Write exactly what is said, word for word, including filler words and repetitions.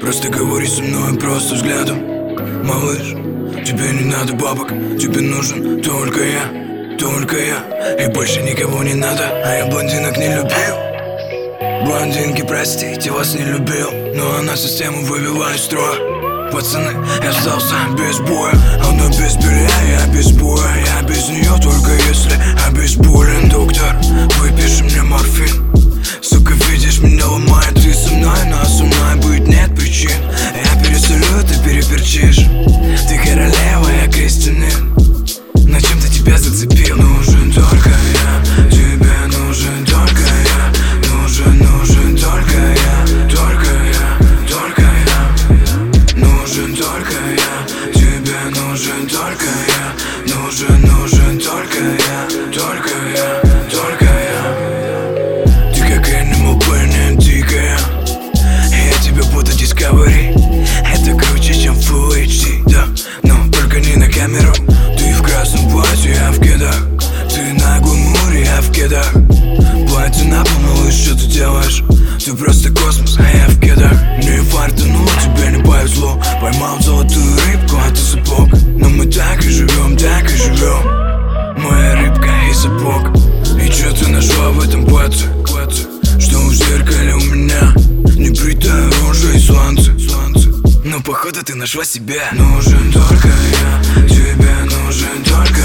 Просто говори со мной просто взглядом. Малыш, тебе не надо бабок, тебе нужен только я, только я. И больше никого не надо, а я блондинок не любил. Блондинки, простите, вас не любил, но она систему вывела из строя. Пацаны, я сдался без боя, она без белья, я без боя. Я без нее только если обезболен. Доктор, выпиши мне морфин. Сука, видишь, меня ломает, ты со мной, но со мной быть нет причин. Я пересолю, ты переперчишь. Ты королева, я крестьянин. На чем-то тебя зацепил. Нужен только я, тебе нужен только я. Нужен, нужен только я, только я, только я. Нужен только я, тебе нужен только я. Нужен, нужен только я, только я, только я. Ты как Animal Planet, дикая. Я тебя буду Discovery. Это круче, чем Full эйч ди, да, но только не на камеру. Ты в красном платье, я в кедах. Ты на гламуре, я в кедах. Платье на пол, малыш, что ты делаешь? Ты просто космос, а я в кедах. Не фартануло, тебе не повезло. Поймал золотую рыбку, а ты сапог. Но мы так и живем, так и живем. Моя рыбка и сапог. И чё ты нашла в этом платье? Что в зеркале у меня? Небритая рожа и сланцы. Но походу ты нашла себя. Нужен только я, тебе нужен только